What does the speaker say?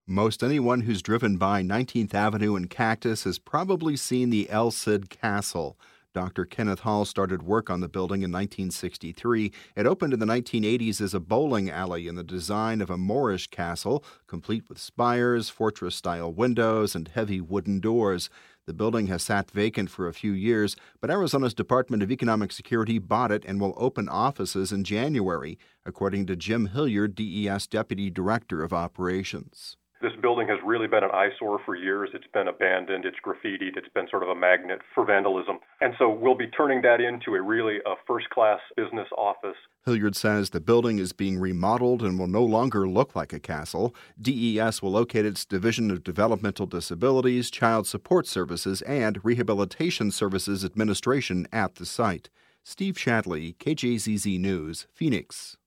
Most anyone who's driven by 19th Avenue and Cactus has probably seen the El Cid Castle. Dr. Kenneth Hall started work on the building in 1963. It opened in the 1980s as a bowling alley in the design of a Moorish castle, complete with spires, fortress-style windows, and heavy wooden doors. The building has sat vacant for a few years, but Arizona's Department of Economic Security bought it and will open offices in January, according to Jim Hilliard, DES Deputy Director of Operations. This building has really been an eyesore for years. It's been abandoned, it's graffitied, it's been sort of a magnet for vandalism. And so we'll be turning that into a first-class business office. Hilliard says the building is being remodeled and will no longer look like a castle. DES will locate its Division of Developmental Disabilities, Child Support Services, and Rehabilitation Services Administration at the site. Steve Shadley, KJZZ News, Phoenix.